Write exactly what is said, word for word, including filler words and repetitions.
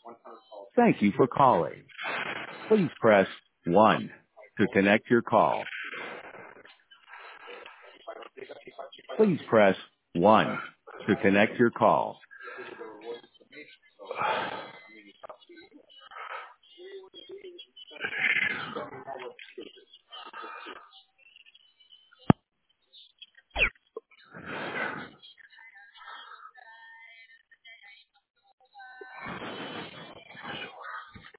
Thank you for calling. Please press one to connect your call. Please press one to connect your call.